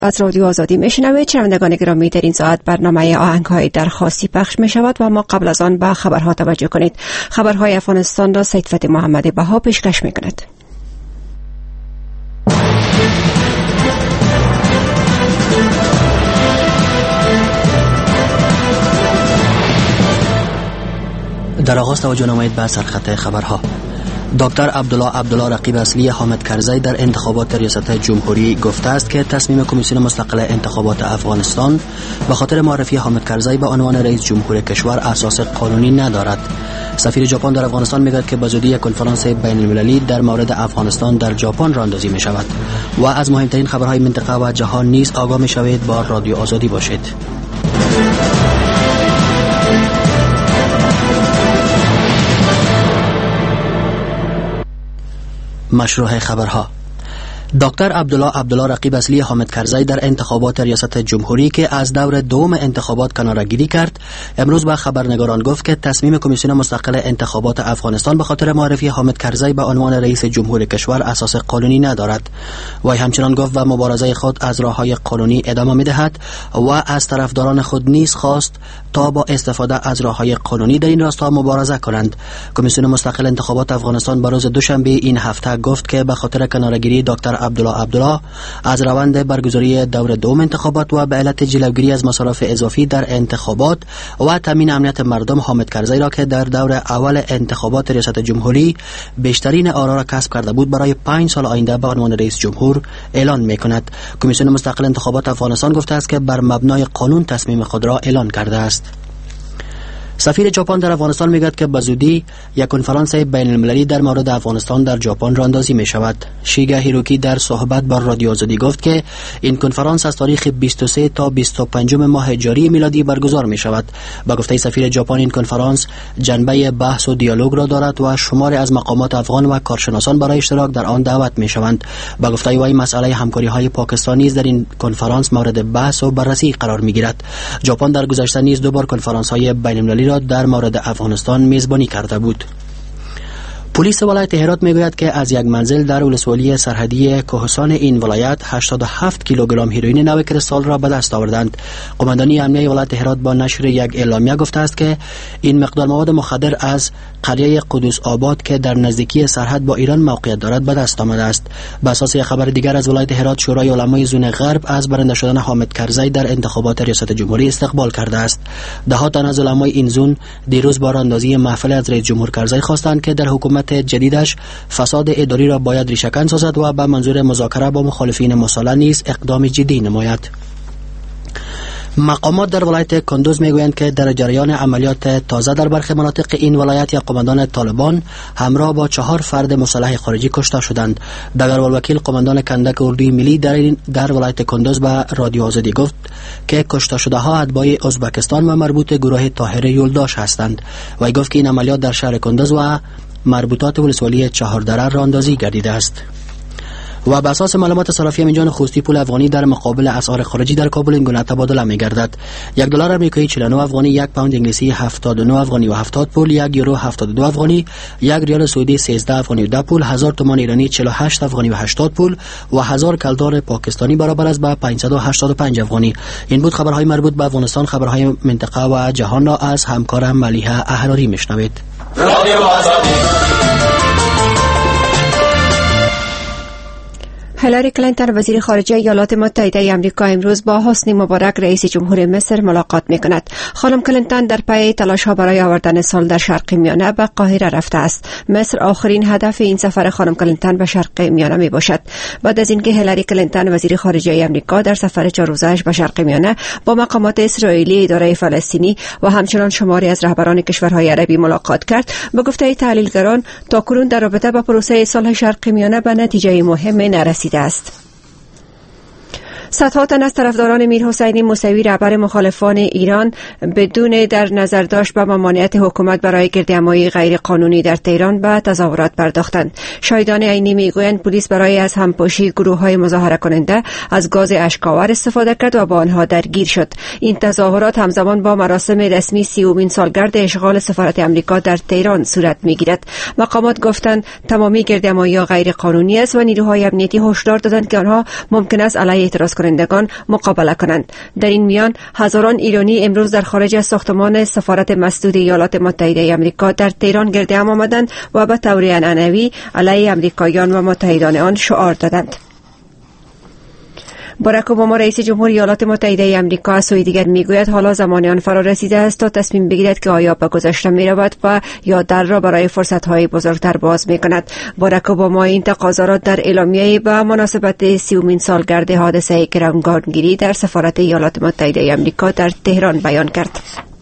از رادیو آزادی میشنوید. شنوندگان گرامی، در این ساعت برنامه آهنگ‌های درخواستی پخش می شود و ما قبل از آن به خبرها توجه کنید. خبرهای افغانستان را سید فتح محمد بها پیشکش می کند. در آغاز توجه نمایید به سرخط خبرها. دکتر عبدالله رقیب اصلی حامد کرزی در انتخابات ریاست جمهوری گفته است که تصمیم کمیسیون مستقل انتخابات افغانستان به خاطر معرفی حامد کرزی به عنوان رئیس جمهور کشور اساس قانونی ندارد. سفیر ژاپن در افغانستان میگوید که به زودی یک کنفرانس بین المللی در مورد افغانستان در ژاپن راه اندازی می شود. و از مهمترین خبرهای منطقه و جهان نیز آگاه می شوید. با رادیو آزادی باشید. مشروع خبرها. دکتر عبدالله رقیب اصلی حامد کرزی در انتخابات ریاست جمهوری که از دور دوم انتخابات کناره‌گیری کرد، امروز به خبرنگاران گفت که تصمیم کمیسیون مستقل انتخابات افغانستان به خاطر معرفی حامد کرزی به عنوان رئیس جمهور کشور اساس قانونی ندارد. وی همچنان گفت و مبارزه خود از راه‌های قانونی ادامه می‌دهد و از طرفداران خود نیز خواست تا با استفاده از راه‌های قانونی در این راستا مبارزه کنند. کمیسیون مستقل انتخابات افغانستان بروز دوشنبه این هفته گفت که به خاطر کناره‌گیری دکتر عبدالله از روند برگزاری دور دوم انتخابات و به علت جلوگیری از مصارف اضافی در انتخابات و تامین امنیت مردم، حامد کرزی را که در دور اول انتخابات ریاست جمهوری بیشترین آرا را کسب کرده بود برای 5 سال آینده به عنوان رئیس جمهور اعلان می‌کند. کمیسیون مستقل انتخابات افغانستان گفته است که بر مبنای قانون تصمیم خود را اعلان کرده است. سفیر ژاپن در افغانستان میگوید که به زودی یک کنفرانس بین المللی در مورد افغانستان در ژاپن راه اندازی می شود. شیگه هیروکی در صحبت با رادیو آزادی گفت که این کنفرانس از تاریخ 23 تا 25 ماه جاری میلادی برگزار می شود. با گفته سفیر ژاپن این کنفرانس جنبه بحث و دیالوگ را دارد و شماری از مقامات افغان و کارشناسان برای اشتراک در آن دعوت می شوند. با گفته وی مسئله همکاری های پاکستان نیز در این کنفرانس مورد بحث و بررسی قرار می گیرد. ژاپن در گذشته نیز 2 بار کنفرانس های بین المللی در مورد افغانستان میزبانی کرده بود. پلیس ولایت هرات میگوید که از یک منزل در ولسوالی سرحدی کوهستان این ولایت 87 کیلوگرم هیروئین نو کریستال را به دست آوردند. قماندانی امنیه ولایت هرات با نشر یک اعلامیه گفته است که این مقدار مواد مخدر از قریه قدوس آباد که در نزدیکی سرحد با ایران موقعیت دارد به دست آمده است. به اساس خبر دیگر از ولایت هرات، شورای علمای زون غرب از برنده شدن حامد کرزی در انتخابات ریاست جمهوری استقبال کرده است. ده تن از علمای این زون دیروز با راهاندازی محفل از رئیس جمهور کرزی خواستند که در حکومت جدیدش فساد اداری را باید ریشه‌کن سازد و به منظور مذاکره با مخالفین مسلح نیز اقدام جدی نماید. مقامات در ولایت کندوز میگویند که در جریان عملیات تازه در برخی مناطق این ولایت یک قماندان طالبان همراه با 4 فرد مسلح خارجی کشته شدند. دگرولوکیل قماندان کندک اردوی ملی در ولایت کندوز به رادیو آزادی گفت که کشته شده ها اتباع ازبکستان و مربوط گروه طاهر یولداش هستند. وی گفت که این عملیات در شهر کندوز و مربوطات ولسوالی چهاردره راه اندازی گردیده است. و به اساس معلومات صرافی امینجان خوستی، پول افغانی در مقابل اسعار خارجی در کابل این گونه تبادله می‌گردد: $1 آمریکایی 49 افغانی، 1 پوند انگلیسی 79 افغانی و 70 پول، 1 یورو 72 افغانی، 1 ریال سعودی 13 افغانی و 10 پول، 1000 تومان ایرانی 48 افغانی و 80 پول و 1000 کلدار پاکستانی برابر است به 585 افغانی. این بود خبرهای مربوط به افغانستان. خبرهای منطقه و جهان را از همکارم ملیحه احراری میشنوید. هیلاری کلینتون وزیر خارجه ایالات متحده آمریکا امروز با حسنی مبارک رئیس جمهور مصر ملاقات می‌کند. خانم کلینتون در پی تلاش‌ها برای آوردن صلح در شرق میانه به قاهره رفته است. مصر آخرین هدف این سفر خانم کلینتون به شرق میانه میباشد. بعد از اینکه هیلاری کلینتون وزیر خارجه آمریکا در سفر 4 روزه‌اش به شرق میانه با مقامات اسرائیلی، اداره فلسطینی و همچنان شماری از رهبران کشورهای عربی ملاقات کرد، به گفته تحلیلگران تاکنون در رابطه با پروسه صلح شرق میانه به نتیجه مهم نرسیده است. صدها تن از طرفداران میرحسین موسوی رهبر مخالفان ایران بدون در نظر داشت به ممانعت حکومت برای گردهمایی غیر قانونی در تهران به تظاهرات پرداختند. شاهدان عینی میگویند پلیس برای از همپاشی گروه‌های مظاهره کننده از گاز اشک‌آور استفاده کرد و با آنها درگیر شد. این تظاهرات همزمان با مراسم رسمی 30مین سالگرد اشغال سفارت آمریکا در تهران صورت میگیرد. مقامات گفتند تمامی گردهمایی‌ها غیر قانونی است و نیروهای امنیتی هشدار دادند که آنها ممکن است علیه اعتراض کنندگان مقابله کنند. در این میان هزاران ایرانی امروز در خارج از ساختمان سفارت مسدود ایالات متحده آمریکا در تهران گرد هم آمدند و به طور عنعنوی علیه آمریکاییان و متحدان آن شعار دادند. باراک اوباما رئیس جمهور ایالات متحده آمریکا از سوی دیگر میگوید حالا زمان آن فرا رسیده است تا تصمیم بگیرد که آیا به گذشته میرود و یا در را برای فرصت‌های بزرگتر باز میکند. باراک اوباما این تقاضا را در اعلامیه‌ای به مناسبت 30مین سالگرد حادثه گروگانگیری در سفارت ایالات متحده آمریکا در تهران بیان کرد.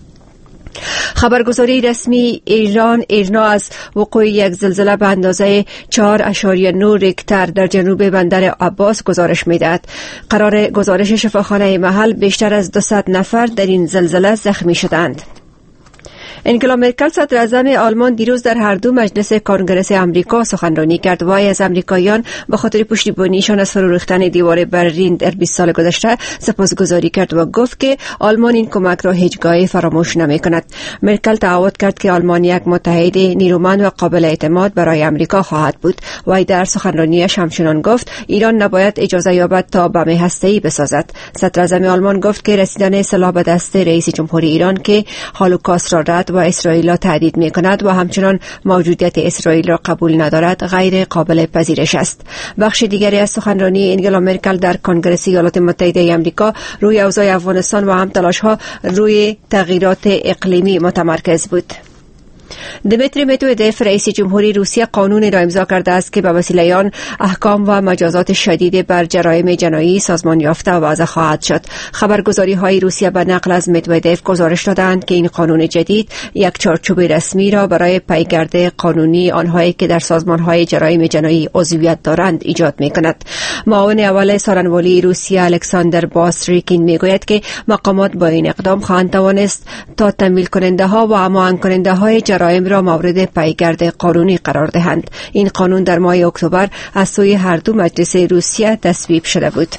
خبرگزاری رسمی ایرنا از وقوع یک زلزله به اندازه 4.9 ریکتر در جنوب بندر عباس گزارش می‌دهد. قرار گزارش شفاخانه محل بیشتر از 200 نفر در این زلزله زخمی شدند. انگلا مرکل صدر اعظم آلمان دیروز در هر دو مجلس کنگره آمریکا سخنرانی کرد و از آمریکاییان به خاطر پشتیبانیشان از فرو ریختن دیوار برلین در 20 سال گذشته سپاسگزاری کرد و گفت که آلمان این کمک را هیچگاه فراموش نمی‌کند. مرکل تعهد کرد که آلمان یک متحد نیرومند و قابل اعتماد برای آمریکا خواهد بود و در سخنرانیش همچنان گفت ایران نباید اجازه یابد تا بم هسته‌ای بسازد. صدر اعظم آلمان گفت که رسیدن سلاح به دست رئیس جمهوری ایران که هولوکاست را رد و اسرائیل را تهدید می کند و همچنان موجودیت اسرائیل را قبول ندارد غیر قابل پذیرش است. بخش دیگری از سخنرانی انگلا مرکل در کنگره ایالات متحده آمریکا روی اوضاع افغانستان و هم تلاش‌ها روی تغییرات اقلیمی متمرکز بود. دمیتری مدودوف رئیس جمهوری روسیه قانونی را امضا کرده است که به وسیله آن احکام و مجازات شدید بر جرایم جنایی سازمان یافته وضع خواهد شد. خبرگزاری‌های روسیه به نقل از مدودوف گزارش دادند که این قانون جدید یک چارچوب رسمی را برای پیگرد قانونی آنهایی که در سازمان‌های جرایم جنایی عضویت دارند ایجاد می‌کند. معاون اول سخنگوی روسیه الکساندر باستریکین میگوید که مقامات با این اقدام خواهند توانست تا تمویل کننده‌ها و هماهنگ کننده‌های جرایم را مورد پیگرد قانونی قرار دهند. این قانون در ماه اکتبر از سوی هر دو مجلس روسیه تصویب شده بود.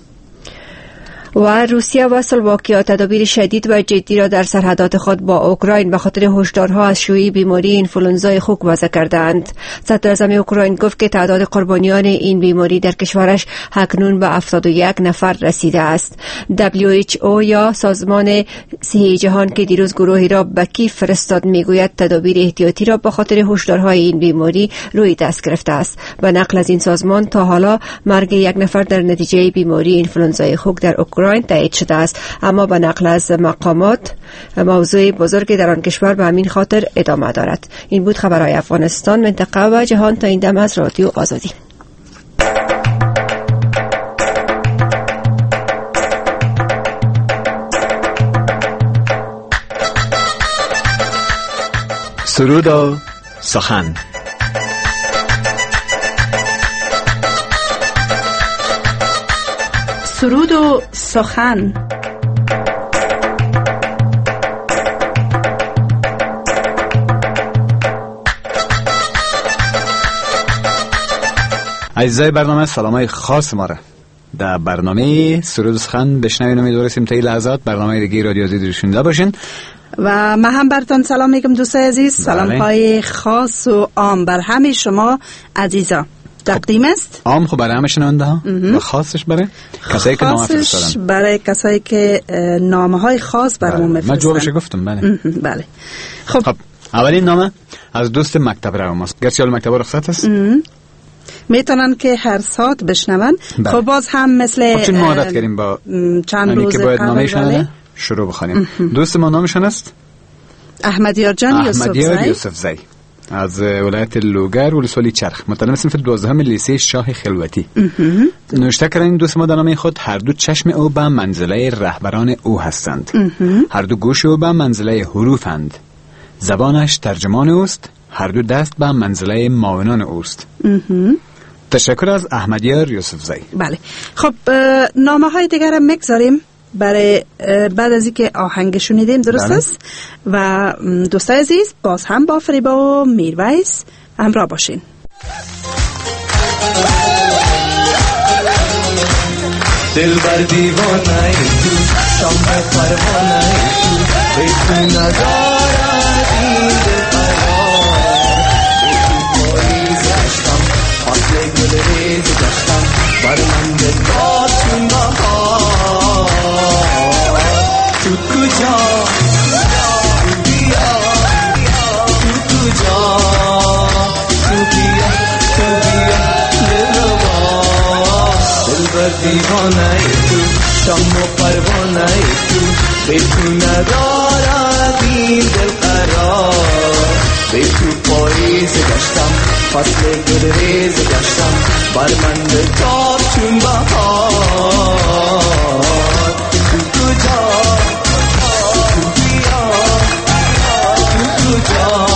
و روسیه و اسلواکیا تدابیر شدید و جدی را در سرحدات خود با اوکراین به خاطر هشدارها از شیوع بیماری اینفلوئنزای خوک وضع کردند. صدر اعظم اوکراین گفت که تعداد قربانیان این بیماری در کشورش اکنون به 71 نفر رسیده است. WHO یا سازمان صحی جهان که دیروز گروهی را به کیف فرستاد میگوید تدابیر احتیاطی را به خاطر هشدارهای این بیماری روی دست گرفته است. به نقل از این سازمان تا حالا مرگ یک نفر در نتیجه بیماری اینفلوئنزای خوک در اوکراین تایید شده است، اما به نقل از مقامات موضوع بزرگی در آن کشور به همین خاطر ادامه دارد. این بود خبرهای افغانستان، منطقه و جهان تا این دم از رادیو آزادی. سرود و سخن. سرود و سخن. عزیزای برنامه، سلامای خاص ما را در برنامه سرود و سخن بشنوین. امیدواریم تا این لحظات برنامه دیگه رادیو آزادی رو شنیده باشین و من هم براتون سلام میگم دوستای عزیز. سلام های خاص و عام بر همه شما عزیزا تقدیم است. عام خب برای همه شنونده ها و خاصش برای کسایی که نام فرستادن، برای کسایی که نامه های خاص برامون میفرستن. من جوابش گفتم. بله بله. خب اولین نامه از دوست مکتب رو ماست. گرچه حال مکتب رخصت است، میتونن که هر ساعت بشنون. خب باز هم مثل چون ما عادت کردیم با چند روز که باید نامه‌شان شروع بخونیم. دوست ما نامشان است احمدیار جان یوسف زی از ولایت لوگر ولسوالی چرخ، متعلم صنف 12 لیسه شاه خلوتی. نوشته کردن این دوست ما در نامه خود: هر دو چشم او به منزله رهبران او هستند، هر دو گوش او به منزله حروفند، زبانش ترجمان اوست، هر دو دست به منزله معاونان اوست. تشکر از احمدیار یوسف زی. بله خب نامه های دیگر هم میگذاریم برای بعد از اینکه آهنگ شنیدیم، درست است؟ و دوستای عزیز باز هم با فریبا و میرویس همراه باشین. دل بر دیوانه تو شام پروانه تو بیتون ندارد این دل قرار بیتون پاییز گشتم فصل گل ریز گشتم بر من دل باتون بها پروانه تو شام و پروانه تو به تو ندارد این دل قرار به تو پاییز گشتم فصل گل ریز گشتم بر من به تاب چون بهار تو کجا تو بیا تو کجا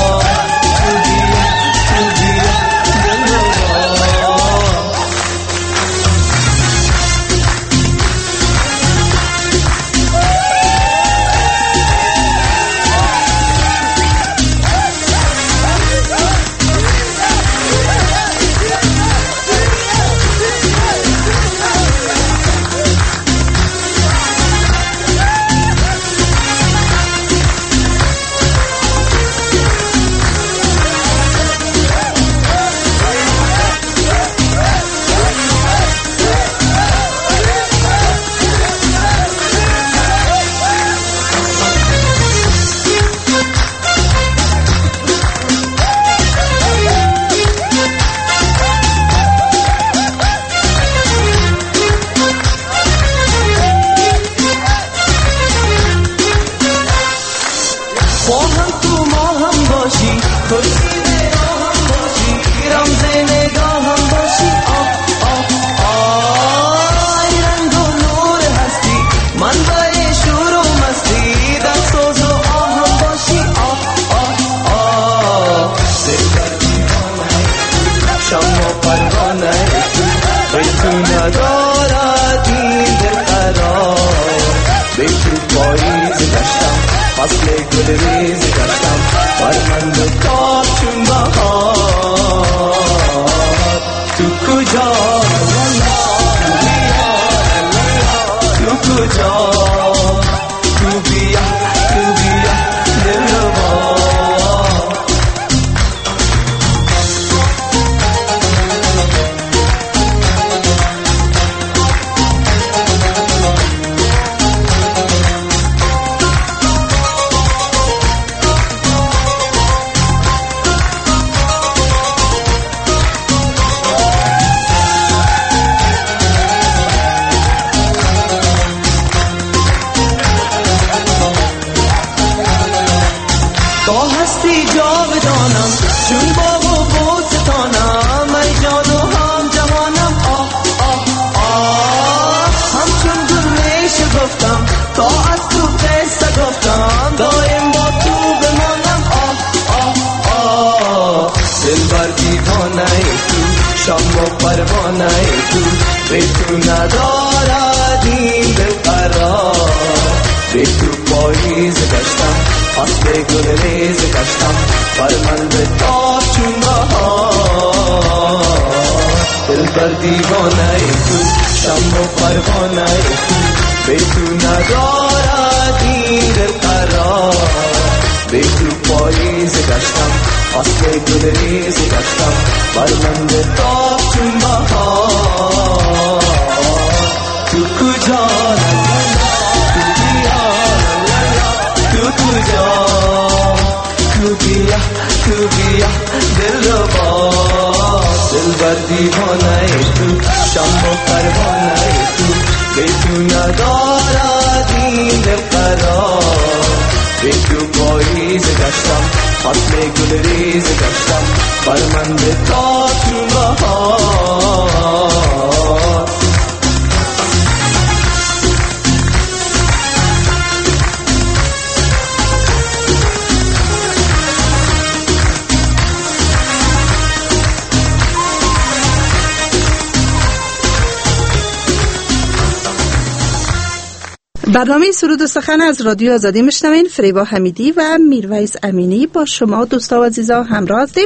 برنامه سرود و سخن از رادیو آزادی میشنوین. فریبا حمیدی و میرویس امینی با شما دوستا و عزیزا همراه هستیم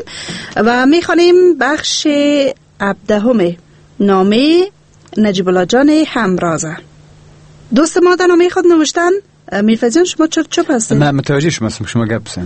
و میخوانیم بخش 17 نامه نجیب الله جان همرازه. دوست ما در نامه خود نوشتن میرویس جان شما چپ هستید؟ من متوجه شما گپ بزن.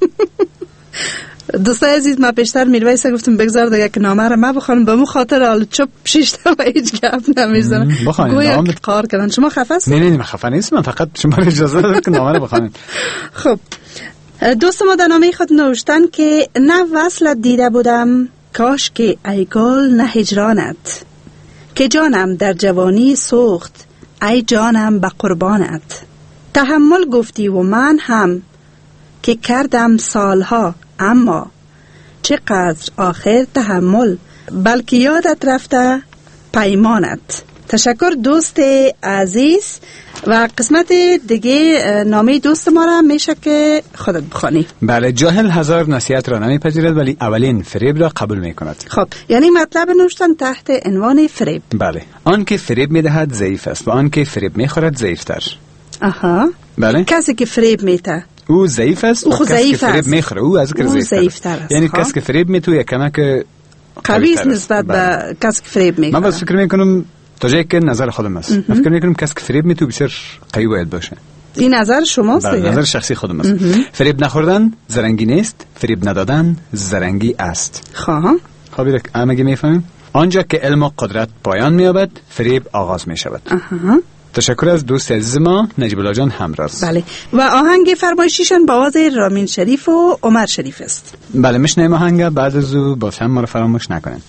دوستای عزیز، ما پیشتر میرویس گفتم بگذار دیگه که نامه رو ما بخوانم، به مو خاطر حال چپ شیشته و هیچ گپ نمیزنم. گویا قهر کردن. شما خفه هستید؟ نه من خفه نیستم، من فقط شما رو اجازه دادید که نامه رو بخونید. خب دوست ما در نامه خود نوشتن که نه وصلت دیده بودم کاش که ای گل نه هجرانت، که جانم در جوانی سوخت، ای جانم به قربانت. تحمل گفتی و من هم که کردم سالها، اما چقدر آخر تحمل، بلکه یادت رفته پیمانت. تشکر دوست عزیز. و قسمت دیگه نامه دوست ما را میشه که خودت بخوانی. بله، جاهل هزار نصیحت را نمیپذیرد ولی اولین فریب را قبول میکند. خب یعنی مطلب نوشتن تحت عنوان فریب. بله، آن که فریب میدهد ضعیف است و آن که فریب میخورد ضعیفتر. آها. بله، کسی که فریب میده او ضعیف است و کسی که فریب میخوره او از که ضعیفتر است. یعنی کسی که فریب میتو یک کمک قوی است نسبت به کسی که فریب میخوره. من بس فکر میکنم تا جایی که نظر خودم است، فکر میکنم کسی که فریب میتو بسیار قوی باید باشه. این نظر شماست دیگه؟ نظر شخصی خودم است. فریب نخوردن زرنگی نیست، فریب ندادن زرنگی است. خب همگی میفهمیم. آنجا که علم و قدرت پایان مییابد، فریب آغاز میشود. تشکر از دوست عزیز ما نجیب الله جان همراز. بله، و آهنگ فرمایشیشان با آواز رامین شریف و عمر شریف است. بله، میشنیم آهنگ، بعد از او باز هم ما رو فراموش نکنید.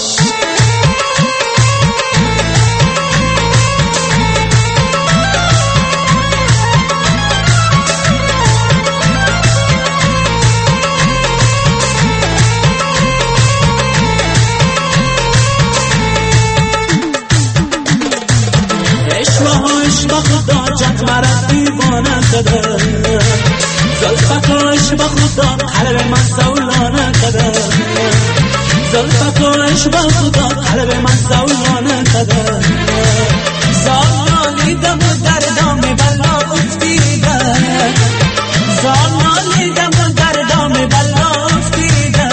زلفتاش با خدا قلب من زولانه کده، زلفتاش با خدا قلب من زولانه کده. زانالیدم و دردام بلا افتیده، زانالیدم و دردام بلا افتیده.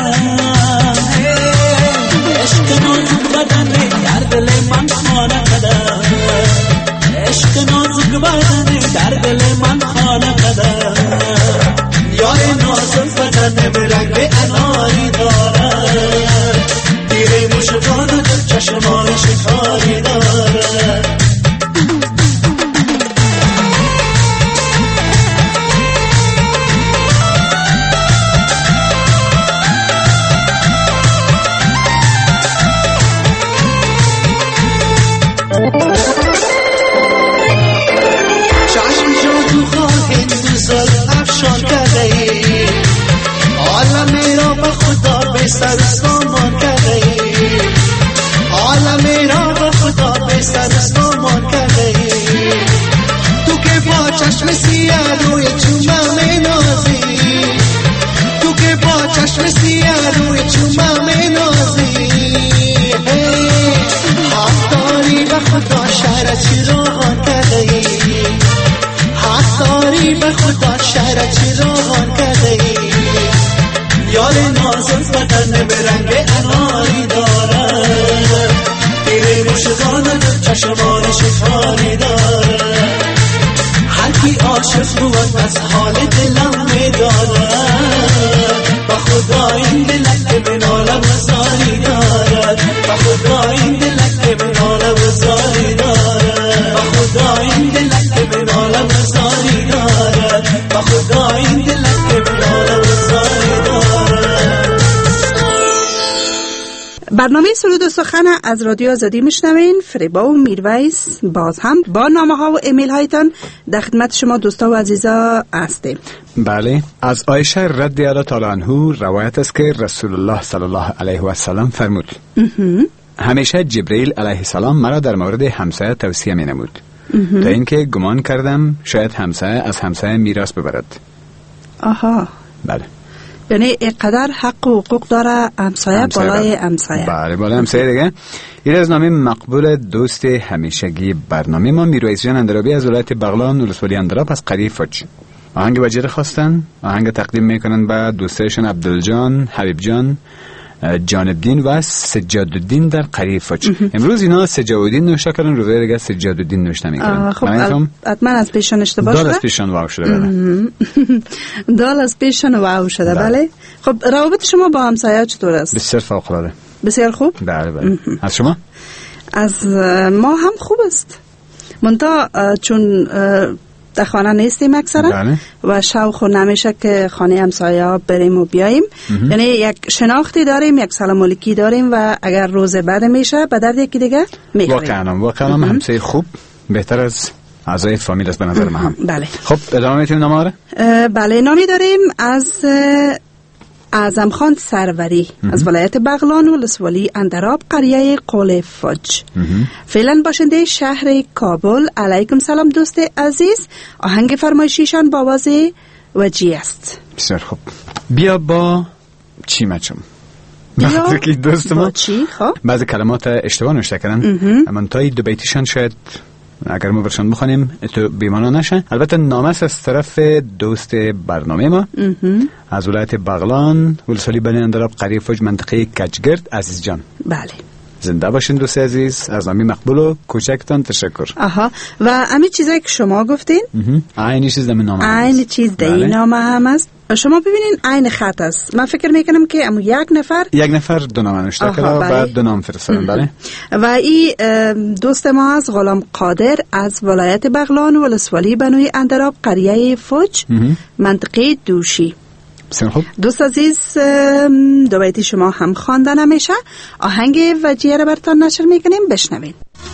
عشق نازک بدن در دل من خانه کده، عشق نازک بدن در دل من خانه کده. یار نازک بدن به رنگ اناری دارد، تیره مشکانت چشمان شکاری دارد. سر سامان کرده، عالم را به خدا به سر سامان کرده. تو که با چشم سیاه روی چومم نازی، تو که با چشم سیاه روی چومم نازی. حق داری به خدا شهر چراغان کرده، حق داری به خدا شهر چراغان کرده. یار نازک بدن به رنگ اناری دارد، تیره مشکانت چشمان شکاری دارد. هر کی عاشق بود از حال دلم میداند، با خدا این دلک که مناله و زاری دارد، با خدا این دلک که مناله و زاری دارد، با خدا این دلک که مناله و زاری دارد، با خدا این دلک که مناله و زاری دارد. برنامه سرود و سخن از رادیو آزادی میشنوین. فریبا و میرویس باز هم با نامه ها و ایمیل هایتان در خدمت شما دوستا و عزیزا هستیم. بله، از عایشه رضی الله تعالی عنها روایت است که رسول الله صلی الله علیه و سلم فرمود همیشه جبرئیل علیه السلام مرا در مورد همسایه توصیه می نمود تا اینکه گمان کردم شاید همسایه از همسایه میراث ببرد. آها. بله، یعنی اینقدر حق و حقوق داره همسایه بالای همسایه. بله، بالای همسایه دیگه. این از نام مقبول دوست همیشگی برنامه ما میرویس جان اندرابی از ولایت بغلان ولسوالی اندراب از قریب فوج. آهنگ وجیر خواستن، آهنگ تقدیم میکنن به دوستایشون عبدالجان، حبیب جان، جانالدین و سجادالدین در قریب فوج. امروز اینا سجادالدین نوشته کردن، روزای دیگه سجادالدین نوشته میکنن. خب حتما از پیشان اشتباه شده. دال از پیشان واو شده. بله، دال از پیشان واو شده. بله. خب روابط شما با همسایه چطور است؟ بسیار فوق العاده. بسیار خوب. بله بله. از شما؟ از ما هم خوب است. منتها چون در خانه نیستیم اکثرا. بله. و شوق نمیشه که خانه همسایه‌ها بریم و بیاییم. یعنی یک شناختی داریم، یک سلام علیکی داریم و اگر روز بعد میشه به درد یکی دیگه میخوریم. واقعا همسایه خوب بهتر از اعضای فامیل است به نظر من هم. بله. خب ادامه میتونیم نامه رو؟ بله، نامی داریم از اعظم خان سروری از ولایت بغلان و ولسوالی اندراب قریه قول فج. فعلا باشنده شهر کابل. علیکم سلام دوست عزیز. آهنگ فرمایشیشان با آواز وجی است. بسیار خوب. بیا با چی مچم. بیا که دوست ما با چی؟ خب بعضی کلمات اشتباه نوشته کردن. اما تای دو بیتیشان شاید اگر ما برشان بخونیم تو بیمانا نشه. البته نامه از طرف دوست برنامه ما از ولایت بغلان ولسوالی بنی اندراب قریه فج منطقه کجگرد. عزیز جان، بله، زنده باشین دوست عزیز. از نامی مقبول و کوچکتان تشکر. و امی چیزایی که شما گفتین عین چیز در نامه عین چیز در این نامه هم است. شما ببینین عین خط است. من فکر میکنم که امو یک نفر دو نامه نوشته کرده و بعد دو نام فرستادن. بله. و این دوست ما از غلام قادر از ولایت بغلان و ولسوالی بنوی اندراب قریه فج منطقه دوشی. خوب. دوست عزیز، دو بیتی شما هم خوانده نمیشه. آهنگ وجیه را براتون نشر میکنیم، بشنوین.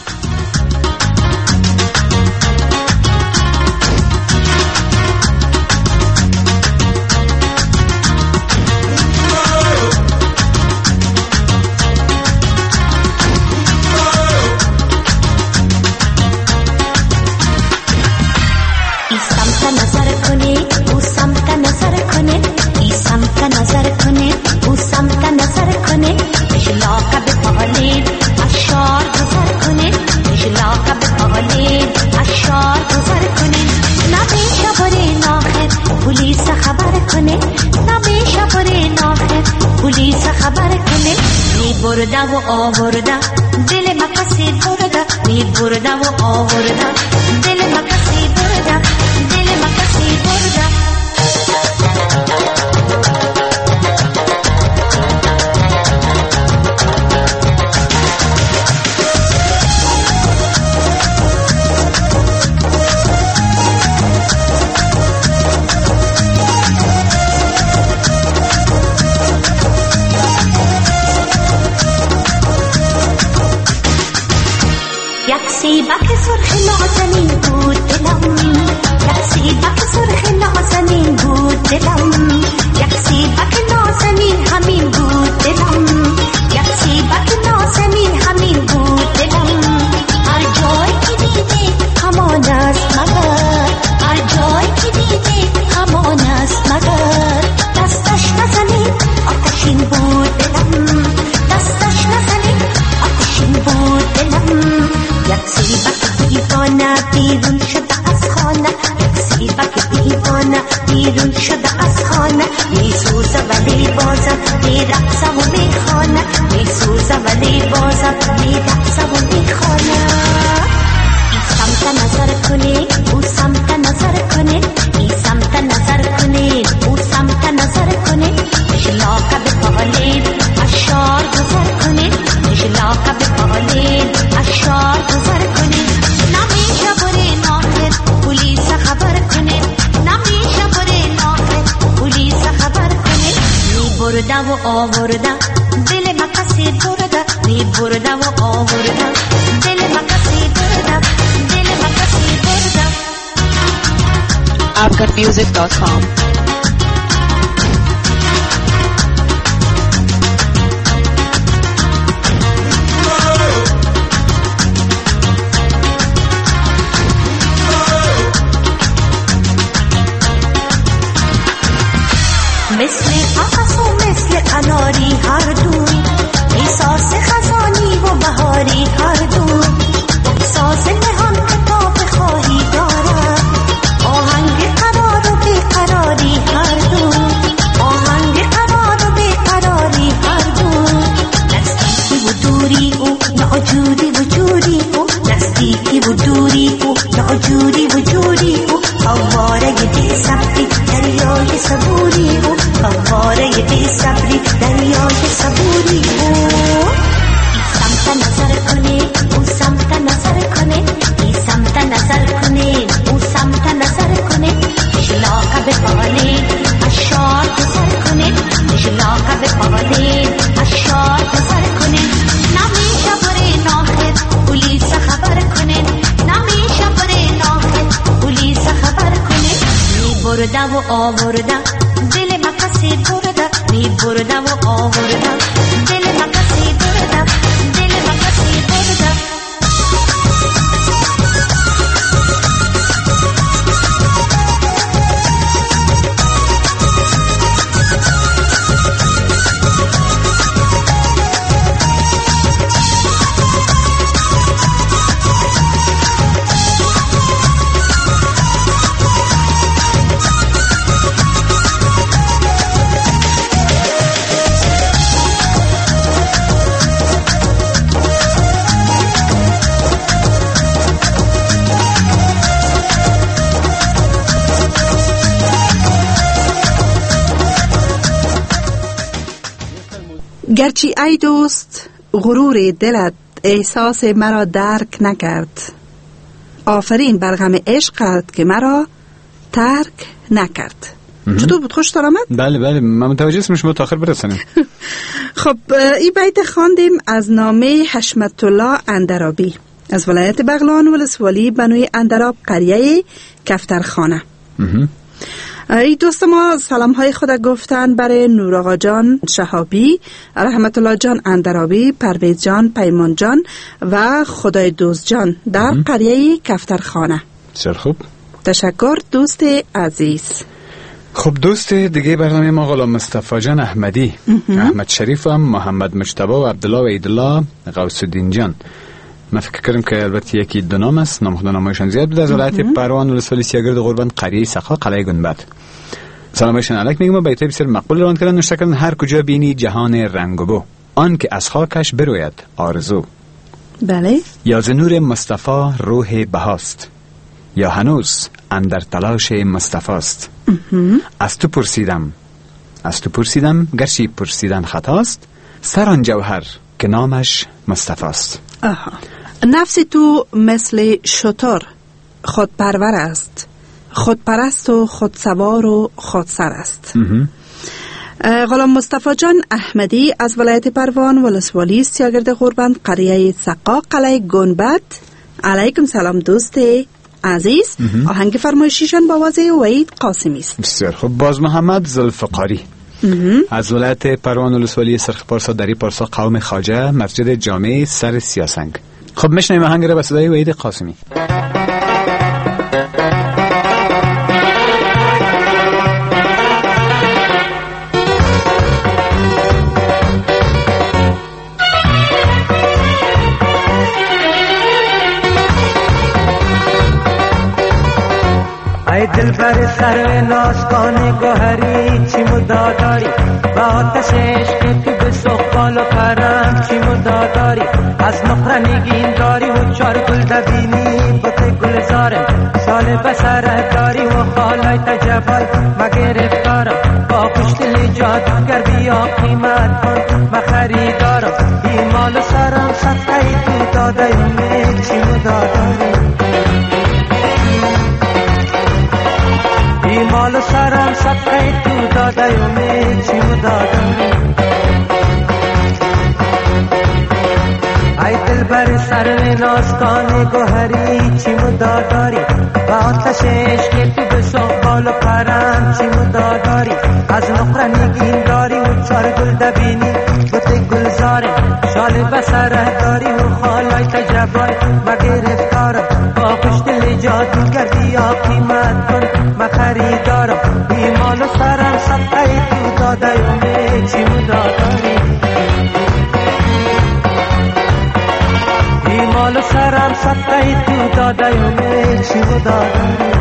برده و آورده دل مکسی برده می برده و آورده دل مکسی برده دل مکسی برده. سیبک سرخ نازنین بود دلم، یک سیبک سرخ نازنین بود دلم، یک سیبک نازنین همین بود دلم، یک سیبک نازنین همین بود دلم. هر جای که دیدی همان است مگر، هر جای که دیدی همان است مگر. دستش نزنی آتشین بود دلم، دستش نزنی آتشین بود دلم. یک سیبک دیوانه بیرون شده از خانه، یک سیبک دیوانه بیرون شده از خانه. می سوزه ولی بازم می رقصه و می خانه، می سوزه ولی بازم می رقصه و می خانه. این سمت نظر کنی او سمت نظر کنی، این سمت نظر کنی او سمت نظر کنی. مشلاقه به بالین اشار گذر کنی، مشلاقه به بالین اشار گذر کنی. نمیشه بری ناخد پولیس خبر کنی، نمیشه بری ناخد پولیس خبر کنی. می برده و آورده دل مکسی برده، می برده و آورده دل مکسی برده، دل مکسی برده. afghanmusic.com مثل قفص و مثل قناری هر دو، احساس خزانی و بهاری هر دو. ساز نهان کتاب خواهی دارد، آهنگ قرار و بیقراری هر دو، آهنگ قرار و بیقراری هر دو. نزدیکی و دوری او ناجوری و جوری او، نزدیکی و دوری او ناجوری و جوری او. فواره بی صبری دریای صبوری او، فواره بی صبری دریای صبوری او. ای سمت نظر کنی او سمت نظر کنی، ای سمت نظر کنی او سمت نظر برده و آورده دل مقصی برده می برده و آورده دل مقصی برده دل مقصی برده گرچه ای دوست غرور دلت احساس مرا درک نکرد، آفرین بر غم عشقت که مرا ترک نکرد. چطور بود؟ خوش آمد؟ بله من متوجه هستم شما تا آخر برسانیم. خب این بیت خواندیم از نامه حشمت الله اندرابی از ولایت بغلان ولسوالی بنوی اندراب قریه کفترخانه. ای دوست ما سلام های خود گفتن برای نور آقا جان شهابی، رحمت الله جان اندرابی، پرویز جان، پیمان جان و خدای دوست جان در قریه کفترخانه. بسیار خوب، تشکر دوست عزیز. خب دوست دیگه برنامه ما غلام مصطفی جان احمدی، احمد شریف هم، محمد مجتبی و عبدالله و عیدالله غوث الدین جان. من فکر کردم که البته یکی دو نام است، نام خود نامایشان زیاد بود. از ولایت پروان ولسوالی سیاگرد قربان قریه سقا قلعه گنبد. سلامشان علیک میگم. بیتای بسیار مقبول روان کردن نوشته کردن هر کجا بینی جهان رنگ و بو، آن که از خاکش بروید آرزو. بله. یا ز نور مصطفی روح بهاست، یا هنوز اندر تلاش مصطفی است. از تو پرسیدم گرچه پرسیدن خطاست، سر آن جوهر که نامش مصطفی است. نفس تو مثل شتر خودپرور است، خودپرست و خودسوار و خودسر است. غلام مصطفی جان احمدی از ولایت پروان ولسوالی سیاگرد قربان قریه سقا قلعه گنبد. علیکم سلام دوست عزیز. آهنگ فرمایشیشان با آواز وحید قاسمی است. بسیار خوب. باز محمد ذوالفقاری از ولایت پروان ولسوالی سرخ پارسا دری پارسا قوم خواجه مسجد جامع سر سیاسنگ. خب میشنیم آهنگ را به صدای وحید قاسمی. ای دل بر سر ناسکان گوهری چی مداداری، با آتش عشق تو به سقبال و پرم چی مداداری، از نقرنگین داری و چار گل دبینی بوت گلزارم، سال بسره داری و خالای تجبای مگرفتارم، با خوشدلی جادوگر بیا قیمت کن مخریدارم، ایمال سرم صدقه تو داده امید چی مداداری، مال سرم صدقه تو داده امید چی مدادم. ای دل بر سر ناسکان گوهری چی مداداری، با آتش عشق تو به سقبال و پرم چی مداداری، از نقرنگین داری و چار گل دبینی بوت گلزارم، شال بسره داری و خالای تجبای مگرفتارم، با خوشدل جادوگر بیا قیمت کن مخریدارم، ایمان و سرم صدقه تو داده امید چی مداداری، ایمان و سرم صدقه تو داده امید چی مداداری.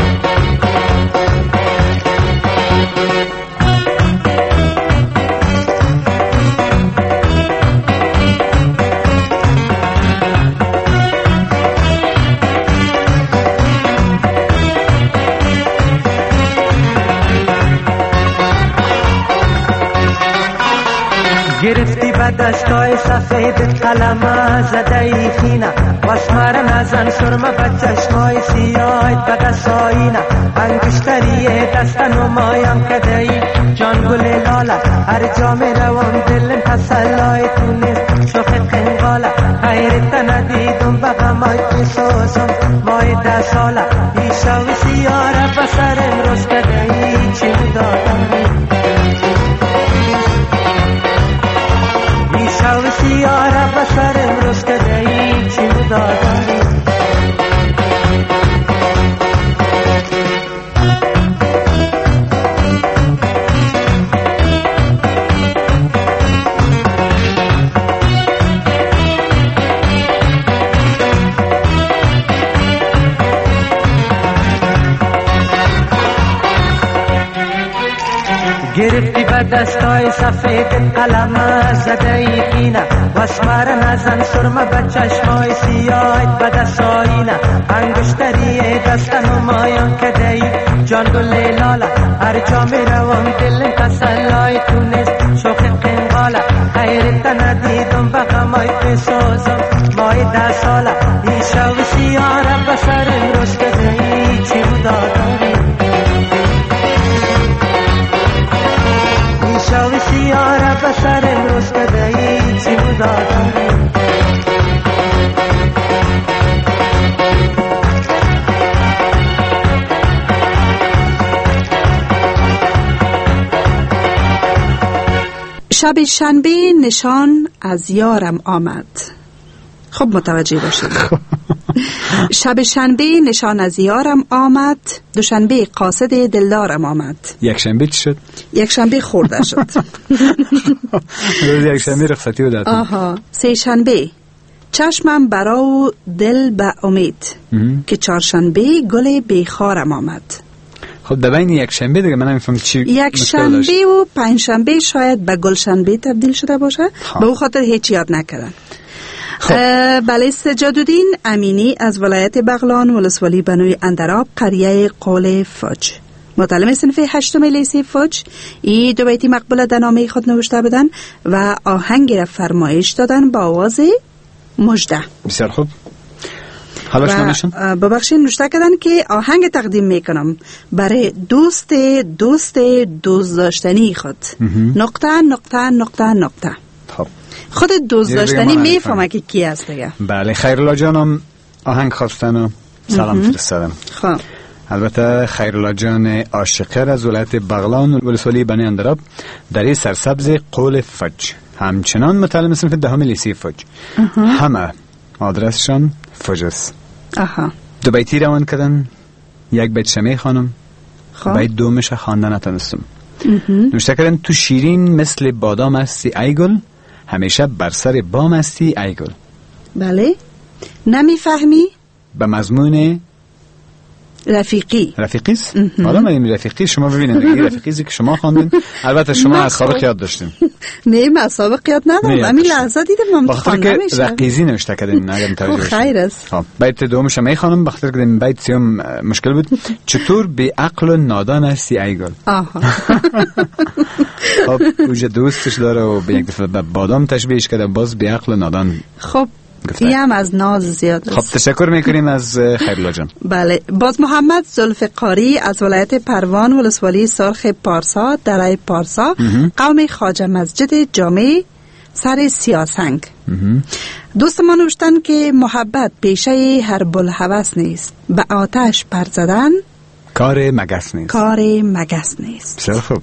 گرفتی به دستای سفید قلم زده ای خینه، واسمر نزن سرمه به چشمای سیاهت به دستایینه، انگشتری دست نمایم کده ای جان گل لاله، هر جا می روم دلم تسلای تو نیست شوخ قنقاله، حیرت ندیدم به غمای تو سوزم مای 10 ساله، ایشا و سیاره به بسر امروز کدهی چی داداری میشو سیاره بسر امروز کدهی چی داداری گرفتی به دستای سفید قلم زده ای کینه واسمر نزن سرمه به چشمای سیاهت به دستایینه انگشتری دست نمایان کده ای جان گل لاله هر جا می روم دل تسلای تونست شوخ قنقاله خیرت ندیدم به غمای بسازم مای 10 ساله این شو سیاره به سر امروز کده ای چی داداری شاوی سیاره بسر امروز کدهی چی داداری شب شنبه نشان از یارم آمد. خب متوجه باشید. شب شنبه نشان از یارم آمد، دوشنبه قاصد دلدارم آمد. یک شنبه چی شد؟ یک شنبه خورده شد. روز یک شنبه رخصتی بود. آها. سه شنبه چشمم برا دل به امید که چهارشنبه گل بیخارم آمد. خب در بین یک شنبه دیگه من نمیفهم چی یک شنبه و پنجشنبه شاید به گل شنبه تبدیل شده باشه. به اون خاطر هیچ یاد نکردن. بله، سجادالدین امینی از ولایت بغلان ولسوالی بنوی اندراب قریه قول فوج، متعلم صنف 8 لیسه فوج، این 2 بیتی مقبول در نامه خود نوشته بدن و آهنگ را فرمایش دادن با آواز مژده. بسیار خوب. حالاش نمیشن؟ ببخشید نوشته کردن که آهنگ تقدیم میکنم برای دوست داشتنی خود. نقطه نقطه نقطه نقطه. خب خود دوست داشتنی میفهمه که کی هست دیگه. بله، خیرالله جانم آهنگ خواستن و سلام فرستادن. خب البته خیرالله جان عاشقر از ولایت بغلان ولسوالی بنی اندراب در این سرسبز قول فج، همچنان متعلم صنف 10 لیسه فج. همه آدرسشان فج است. 2 بیتی روان کردن، یک بیت شمی خانم، بیت دومش خواندن نتونستم. نوشته کردن تو شیرین مثل بادام هستی ای گل، همیشه بر سر بام هستی ای گل. بله، نمیفهمی؟ به مضمون رفیقیست؟ حالا من این رفیقی شما ببینید این رفیقیزی که شما خواندین، البته شما از سابق یاد داشتین. نه من سابق یاد ندارم، همین لحظه دیدم من خواندم میشه. رقیزی نوشته کردین نگم توجه باشین. خیر است. خب بیت دومش می خوانم، بخاطر که این بیت سیوم مشکل بود. چطور بی عقل و نادان هستی ای گل. خب اوج دوستش داره و به یک دفعه بادام تشبیهش کرده، باز بی عقل و نادان. خب این هم از ناز زیاد است. خب تشکر میکنیم از خیرالله جان. بله، باز محمد ذوالفقاری از ولایت پروان ولسوالی سرخ پارسا درای پارسا، قوم خواجه مسجد جامع سر سیاسنگ. دوست ما نوشتن که محبت پیشه هر بلهوس نیست، به آتش پر زدن کار مگس نیست. بسیار خوب.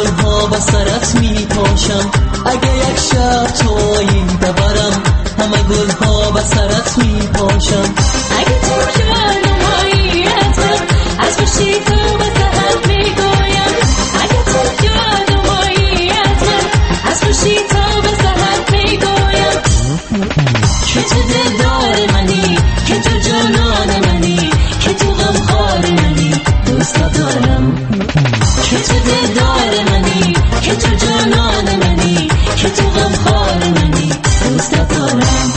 اگه یک شب تویی ببرم همه گلها به سرت می پاشم. اگه تو جانمایی ازم از خوشی تو به سهر می گویم. اگه تو جانمایی ازم از خوشی تو به سهر می گویم. که تو دلدار منی، که تو جانان منی، که تو غمخوار منی، دوست دارم. که تو دلدار منی، که تو جانان منی، که تو غمخوار منی، دوست دارم.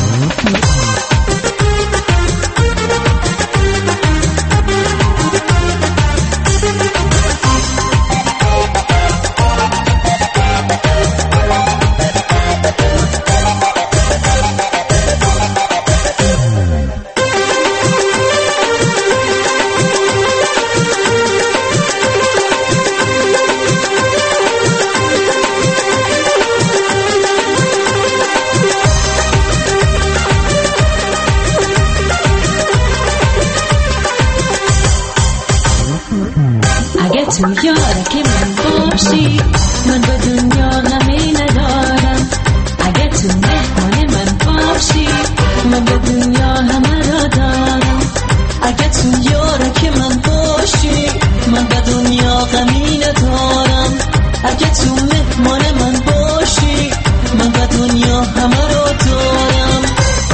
تو یاره که من باشی من به دنیا غمی ندارم. اگه تو مهمان من باشی من به دنیا همه را دارم. اگه تو یاره که من باشی من به دنیا غمی ندارم. اگه تو مهمان من باشی من به دنیا همه را دارم.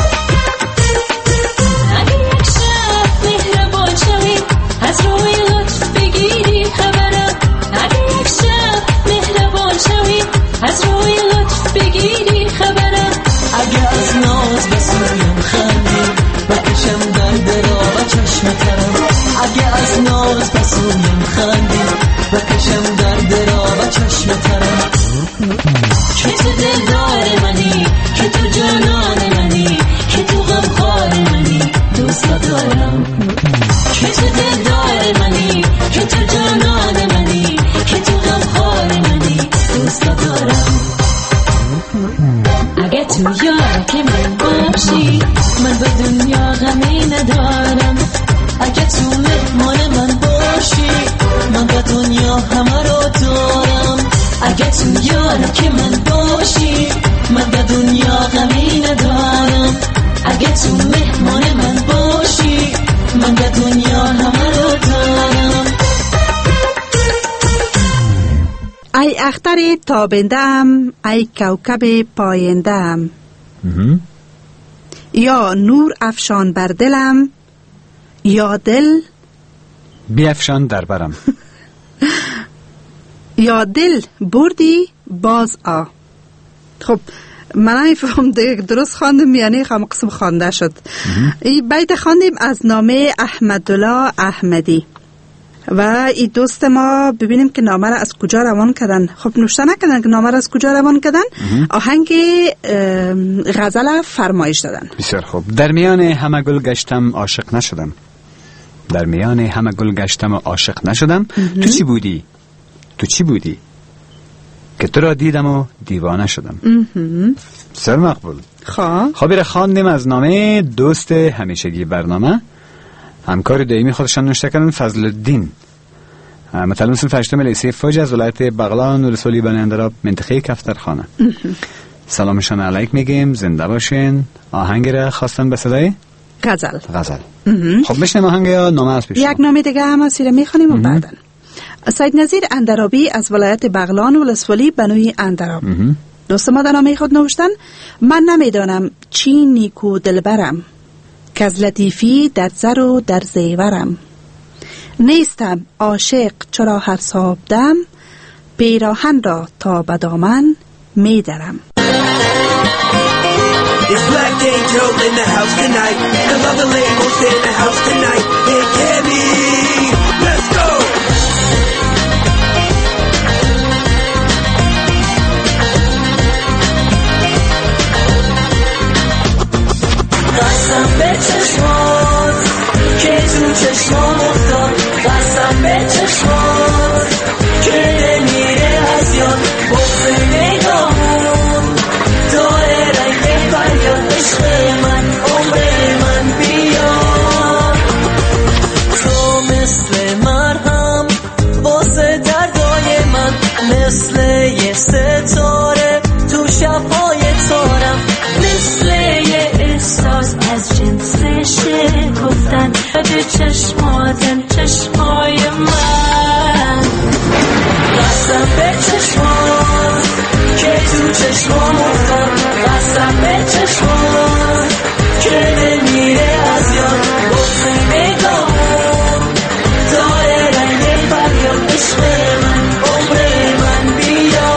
اگه یک شب مهربان شوی از روی لطف بگیری خبرم. اگه یک شب مهربان شوی از روی لطف بگیری خبرم. اگه از ناز بسویم خندی بکشم درد را و چشم ترم. اگه از ناز بسویم خندی بکشم درد را و چشم ترم. که تو دلدار منی، که تو جانان منی، که تو غمخوار منی، دوست دارم. که تو دلدار منی، که تو جانان منی، که تو غمخوار منی، دوست دارم. اگه تو یار که من باشی من به دنیا غمی ندارم. اگه تو مهمان من باشی من به دنیا همه را دارم. اگه تو یار که من باشی من به دنیا غمی ندارم. اگه تو مهمان من باشی من به دنیا همه را دارم. ای اختر تابنده‌ام، ای کوکب پاینده‌ام، یا نور افشان بر دلم یا دل بیفشان در برم. یا دل بردی باز آ. خب من نمی‌فهمم درست خواندم یعنی هم قسم خوانده شد. این بیت خواندیم از نامه احمدالله احمدی و این دوست ما ببینیم که نامه را از کجا روان کردن. خب نوشته نکردن که نامه را از کجا روان کردن. آهنگ غزل فرمایش دادن. بسیار خوب. در میان همه گل گشتم عاشق نشدم. در میان همه گل گشتم و عاشق نشدم. تو چی بودی؟ تو چی بودی؟ که تو را دیدم و دیوانه شدم. بسیار مقبول. خب را خواندیم از نامه دوست همیشگی برنامه، همکار دائمی خودشان نوشته کردن، فضل الدین، متعلم صنف 8 لیسه فوج از ولایت بغلان و رسولی بنی اندراب منطقه کفترخانه. سلامشان علیک میگیم، زنده باشین. آهنگ را خواستن به صدای غزل. خب میشنیم آهنگ یا نامه از پیش؟ یک نامه دیگه هم از سیره میخونیم و بعدن. سید نظیر اندرابی از ولایت بغلان و رسولی بنوی اندراب. دوست ما در نامه خود نوشتن: من نمیدانم چی نیکو دلبرم، که از لطیفی در زر و در زیورم. نیستم عاشق چرا هر صابدم، پیراهن را تا به دامن میدرم. It's Black Angel in the house tonight. The other labels in the house tonight. Hey, Cammy, let's go. قسم به چشمات که تو چشمام افتاد، قسم به چشمات که نمیره از یاد، بغض نگاهون داره رنگ فریاد. عشق من عمر من بیا، تو مثل مرهم واسه دردای من، مثل یه ستاره تو شبهای تارم، مثل یه چشماتن چشمای من قسم به چشمات که تو چشمام افتاد قسم به چشمات که نمیره از یاد بطری نگاه داره رنگ فریاد عشق من عمر من بیا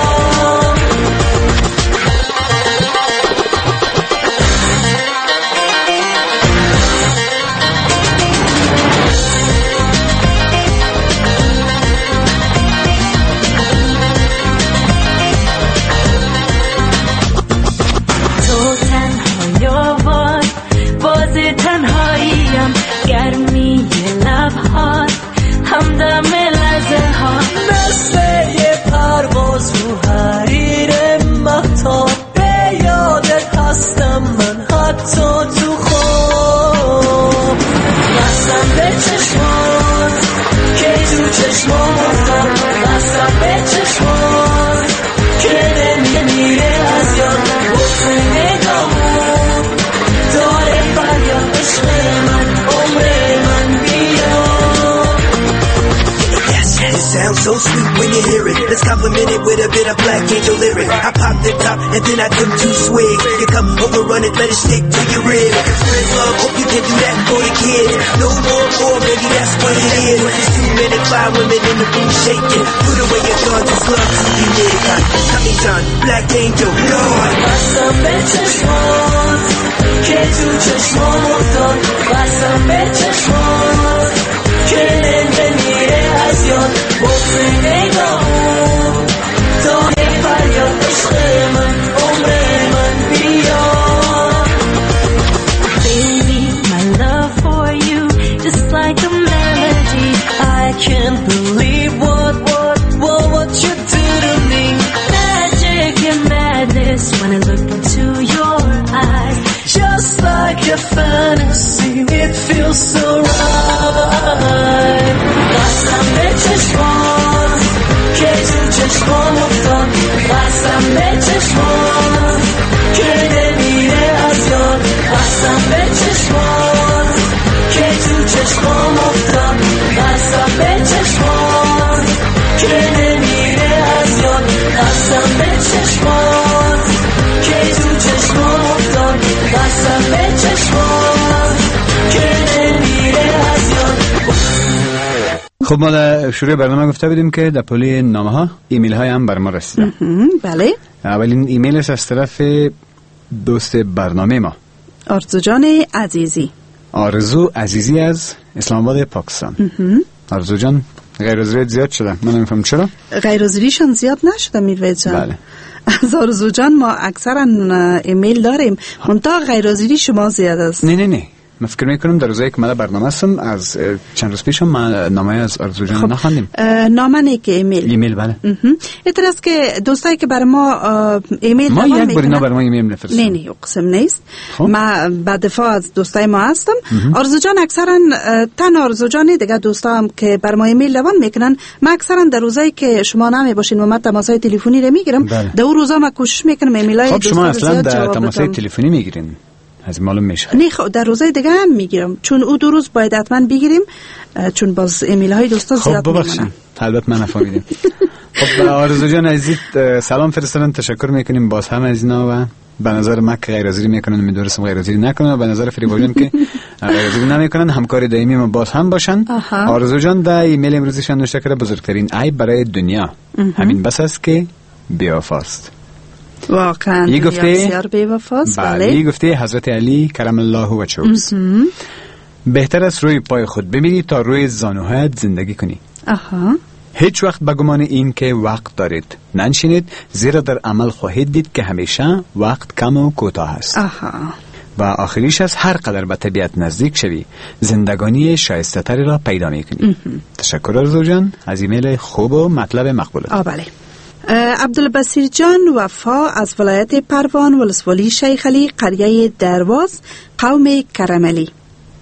تنهاییم گرمی لبهات همدم لحظه ها نسله پرواز رو حریر مهتاب به یادت هستم من حتی تو خواب قسم به چشمات که تو چشمام افتاد قسم به چشمات که نمیره از یاد بطری نگاه داره فریاد عشق من عمر من بیا It sounds so sweet when you hear it. Let's compliment it with a bit of Black Angel lyric. I pop the top and then I took 2 swigs. You come over, run it, let it stick to your ribs. Spread love, hope you can do that for the kids. No more, maybe that's what it is. There's 2 men and 5 women in the room shaking. Put away your guns, it's love to be near. Tommy John, Black Angel, Lord. قسم به چشمات که تو چشمام افتاد قسم به چشمات که نمیره از یاد بطری نگاه داره فریاد عشق من عمر من بیا Baby, my love for you just like a melody I can't believe what you do to me Magic and madness when I look into your eyes Just like a fantasy, it feels so right قسم به چشمات که تو چشمام افتاد قسم به چشمات که نمیره از یاد قسم به چشمات که تو چشمام افتاد قسم به چشمات که نمیره از یاد قسم به چشمات که تو چشمام افتاد قسم به چشمات که نمیره از یاد خب ما در شروع برنامه گفته بودیم که در پولی نامه ها ایمیل های هم بر ما رسیده. بله. اولین ایمیل است از طرف دوست برنامه ما آرزو جان عزیزی. آرزو عزیزی از اسلام آباد پاکستان. آرزو جان غیر حاضریت زیاد شده، من نمیفهم چرا غیر حاضریشان زیاد نشده میروید جان. بله. از آرزو جان ما اکثرا ایمیل داریم منتها غیر حاضری شما زیاد است. نه من فکر میکنم در روزایی که من برنامه هستم از چند روز پیش هم نامه از آرزو جان نخواندیم. نامه نه که ایمیل بله. این است که دوستایی که بر ما ایمیل ما یک بار اینا بر ما ایمیل نفرستن. نه قسم نیست. ما بعد دفعه از دوستای ما هستم. آرزو جان اکثرا تن آرزو جان دیگه دوستا هم که بر ما ایمیل روان میکنن ما اکثرا در روزایی که شما نمی باشین و من تماسای تلفنی رو میگیرم در اون روزا ما کوشش میکنم ایمیلای خب شما اصلا در تماسای تلفنی میگیرین از معلوم میشه. نه خب در روزای دیگه هم میگیرم چون او 2 روز باید حتما بگیریم چون باز ایمیل های دوستا زیاد میمونن. البته من نفهمیدم. خب آرزو جان عزیز سلام فرستادن، تشکر میکنیم باز هم از اینا و به نظر من که غیر حاضری میکنن میدونستم غیر حاضری نکنن، به نظر فریبا جان که غیر حاضری نمیکنن، همکار دائمی ما باز هم باشن. آرزو جان در ایمیل امروزشان نوشته کرده بزرگترین عیب برای دنیا همین بس است که بی‌وفاست. واقعا یه گفته بسیار بی‌وفاست. بله یه گفته حضرت علی کرم الله وجهه بهتر است روی پای خود بمیری تا روی زانوهایت زندگی کنی. هیچ وقت به گمان این که وقت دارید ننشینید، زیرا در عمل خواهید دید که همیشه وقت کم و کوتاه است. و آخریش از هر قدر به طبیعت نزدیک شوی زندگانی شایسته تری را پیدا میکنی. تشکر آرزو جان از ایمیل خوب و مطلب مقبولت. بله. عبدالبصیر جان وفا از ولایت پروان ولسوالی شیخ علی قریه درواز قوم کرملی.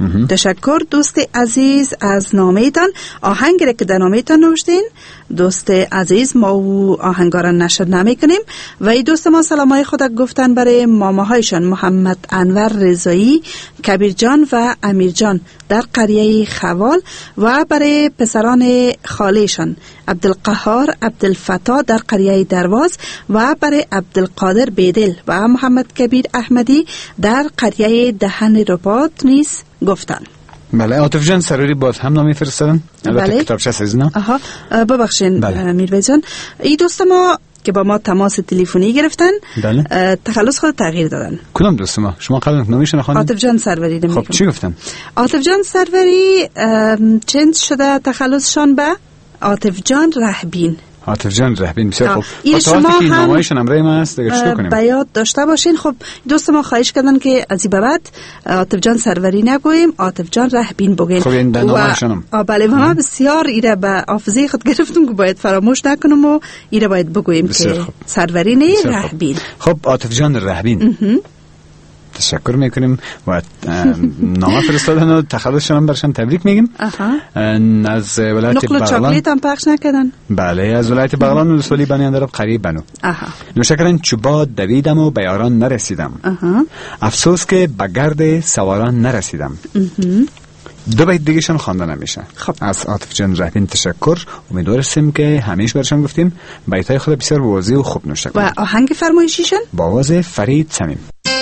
تشکر دوست عزیز از نامه‌تان. آهنگی را که در نامه‌تان نوشتین دوست عزیز ما او آهنگا را نشر نمی‌کنیم و این دوست ما سلامای خود گفتن برای ماماهایشان محمد انور رضایی، کبیر جان و امیر جان در قریه خوال و برای پسران خالهشان عبدالقهار عبدالفتا در قریه درواز و برای عبدالقادر بیدل و محمد کبیر احمدی در قریه دهن رباط نیز گفتن. بله عاطف جان سروری باز هم نامی فرستادن. البته کتابچه از اینا. ببخشین میرویس جان، این دوست ما که با ما تماس تلفنی گرفتن تخلص خود تغییر دادن. کدام دوست ما؟ شما قبل نامیشون خواندید؟ عاطف جان سروری نمیگم. خب چی گفتن؟ عاطف جان سروری چند شده تخلصشان به عاطف جان رهبین. عاطف جان رهبین بسیار خوب. این شما هم نامه‌ایشون امرای ما است، دیگه چیکار کنیم؟ به یاد داشته باشین. خب دوست ما خواهش کردن که از این بعد عاطف جان سروری نگوییم، عاطف جان رهبین بگیم. خب این نامه‌شون بله ما بسیار ایره به حافظه خود گرفتم که باید فراموش نکنم و ایره باید بگوییم که سروری نه رهبین. خب عاطف جان رهبین تشکر میکنیم و نامه فرستادن و تخلصشون هم برشان تبریک میگیم. از ولایت بغلان چاکلیت هم پخش نکردن. بله از ولایت بغلان ولسوالی بنی اندراب قریب بنو نوشکرن چوبا دویدم و به یاران نرسیدم، افسوس که به گرد سواران نرسیدم. دو بیت دیگهشون خوانده نمیشه. از عاطف جان رهبین تشکر. امیدواریم که همیشه برشان گفتیم بیتای خود بسیار واضح و خوب نوشته کنیم. و آهنگ فرمایشیشون با آواز فرید صمیم.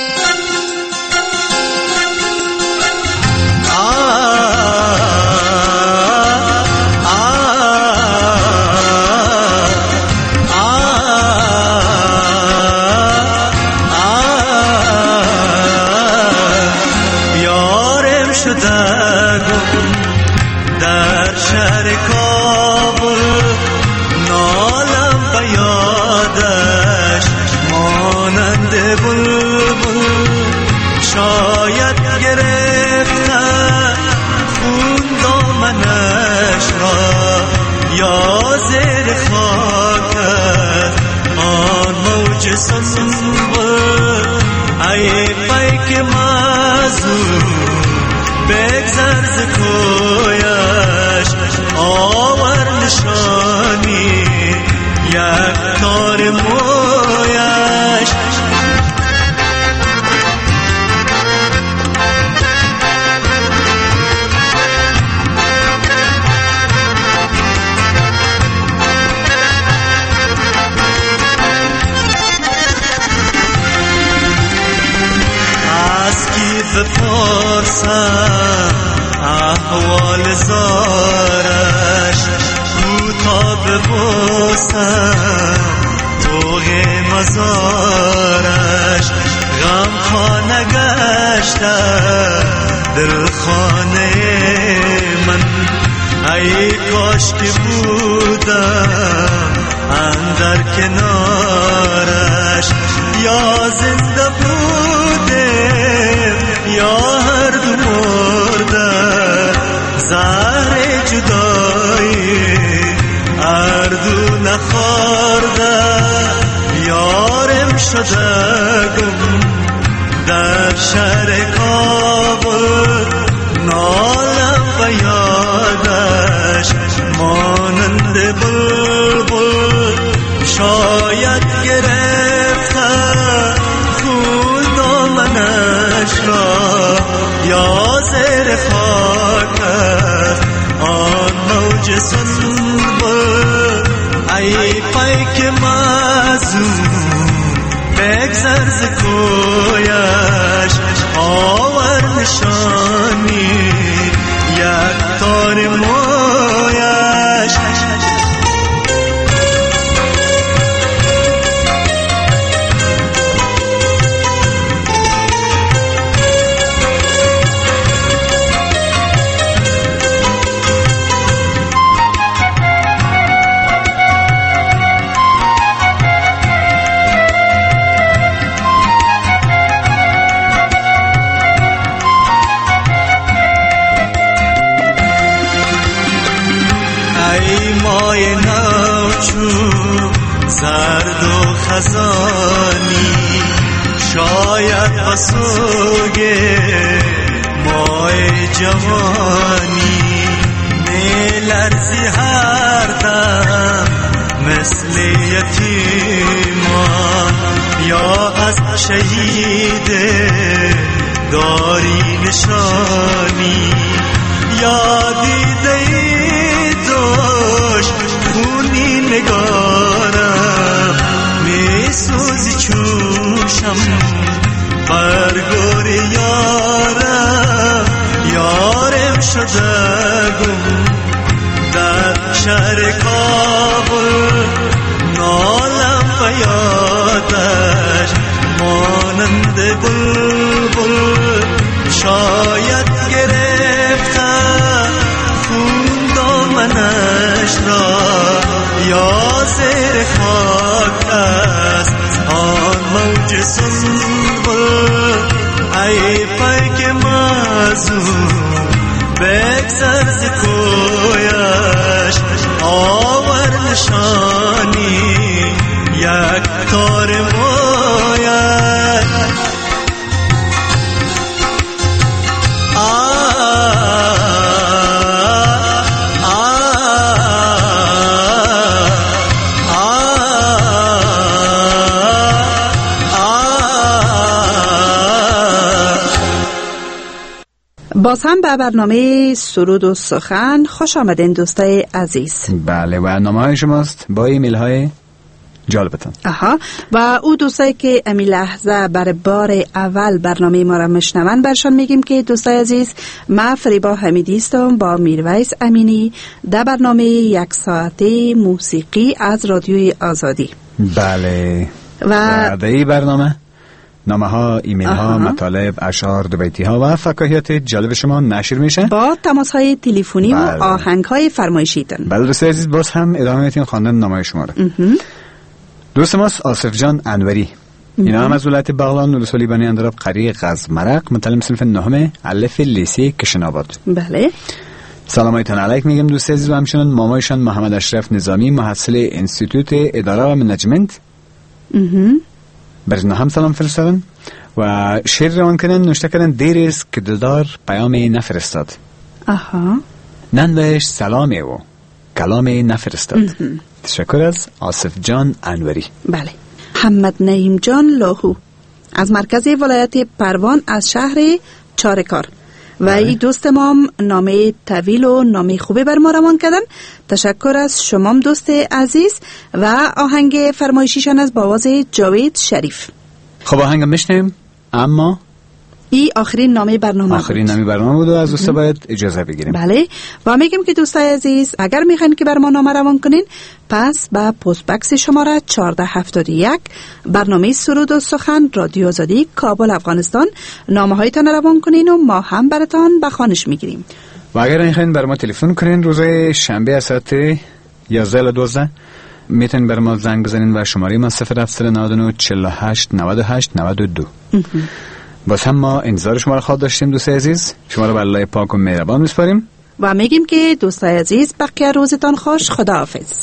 احوال زارش کوتاه ببوسم توغ مزارش غم خانه گشته دل خانه من ای کاش که بودم اندر کنارش یا زنده بودم یا هر دو مرده زهر جدایی هر دو نخورده یارم شده گم در شهر کابل نالم و یادش مانند بلبل شاید گرفته خون دامنش را یا زیر خاک آن موج سنبل ای پیک مزون بگذر ز کویش آور نشانی یک تار مویش زرد و خزانی شاید بسوگه مای جوانی میلرزی هر دم مثل یتیمان یا از شهید داری نشانی یا دیده دوش خونی نگارم می سوزی چوشم برگور یارم شده گم در شهر کابل نالم فیادش مانند بلبل شاید گرفتم خون دامنش را یا زیر خاک است آن موج سنبل ای پیک مازون بگذر ز کویش آور نشانی یک تار مویش باز هم به برنامه سرود و سخن خوش آمدین دوستای عزیز. بله برنامه های شماست با ایمیل های جالبتان. و او دوستایی که امی لحظه برای بار اول برنامه ما را مشنون برشان میگیم که دوستای عزیز ما فریبا حمیدی استم با میرویس امینی در برنامه یک ساعته موسیقی از رادیوی آزادی. بله و در این برنامه نامه ها، ایمیل ها، مطالب، اشعار، دوبیتی ها و فکاهیات جالب شما نشر میشه با تماس های تلفنی و آهنگ های فرمایشیتون. بله دوستای عزیز باز هم ادامه میتین خواندن نامه شما را. دوست ماست آصف جان انوری، اینا هم از ولایت بغلان ولسوالی بنی اندراب قریه غزمرق، متعلم صنف نهم الف لیسه کشناباد. بله سلامایتان علیک میگم دوست عزیز و همچنان مامایشان محمد اشرف نظامی محصل انستیتوت اداره و منیجمنت برزنا هم سلام فرستادن و شعر روان کردن نوشته کردن دیر است که دلدار پیام نفرستاد. ننوشت سلامه و کلام نفرستاد. تشکر از آصف جان انوری. بله محمد نعیم جان لاهو از مرکز ولایت پروان از شهر چارکار و این دوست ما نامه طویل و نامه خوبی بر ما روان کردن. تشکر از شما دوست عزیز و آهنگ فرمایشیشان از با آواز جاوید شریف. خب آهنگ میشنیم اما این آخرین نامه برنامه بود و از دوستا باید اجازه بگیریم. بله و میگیم که دوستای عزیز اگر میخواین که بر ما نامه روان کنین پس با پست بکس شماره 1471 برنامه سرود و سخن رادیو آزادی کابل افغانستان نامه هایتان روان کنین و ما هم براتان به خوانش میگیریم. و اگر میخواین بر ما تلفن کنین روز شنبه از ساعت 11 تا 12 میتونین بر ما زنگ بزنین و شماره ما 0799 48 98 92. باز هم ما انتظار شما را خواهد داشتیم دوست عزیز. شما را به الله پاک و مهربان میسپاریم و میگیم که دوستای عزیز بقیه روزتان خوش. خداحافظ.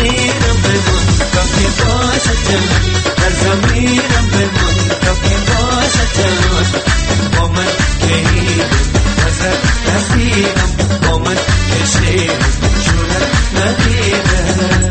زمیرم بمون تا که باشد جان در زمیرم بمون تا که باشد جان با من که ایدم نظر نسیدم با من که شیدم جونت ندیدم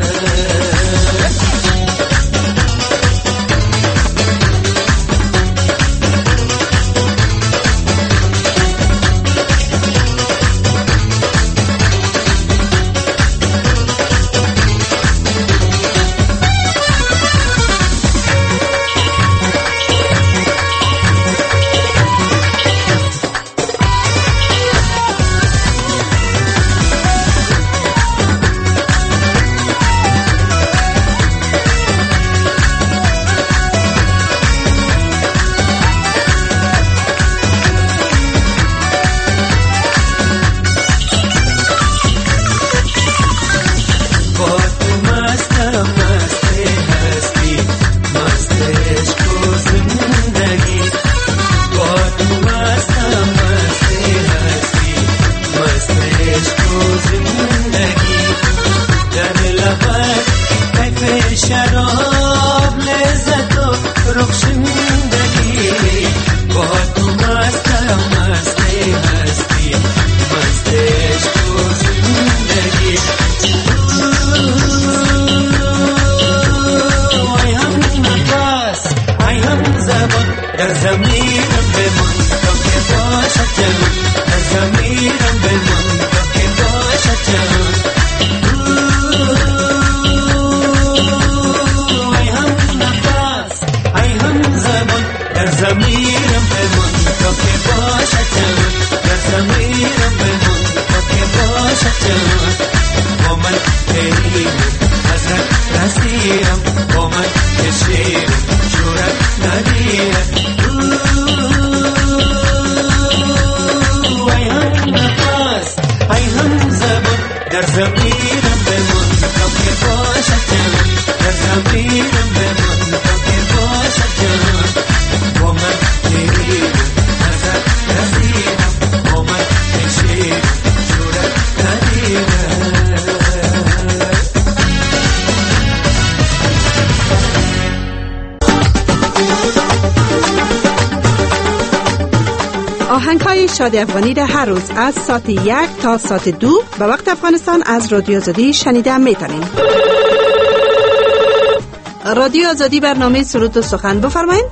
آهنگ‌های شادی افغانی را هر روز از ساعت 1 تا ساعت 2 به وقت افغانستان از رادیو آزادی شنیده میتونین. رادیو آزادی برنامه سرود و سخن بفرمایید.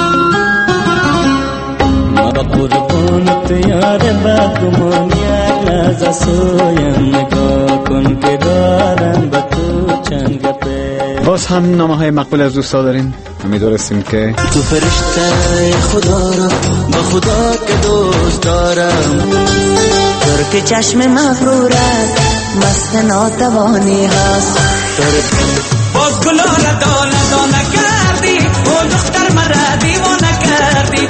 ما قربان تیار بدگمان یک لحظه سویم نگاه کن که دارم به تو چند گپه. باز هم نامه‌های مقبول از دوستا دارین. امیدوارستیم که تو فرشته خدا را با خدا که دوست دارم ترک چشم مغرورت مست ناتوانی هست باز گلا را دانه کردی او دختر مرا دیوانه کردی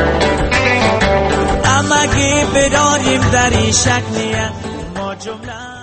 امگی بدانیم در این شک نیت ما جمله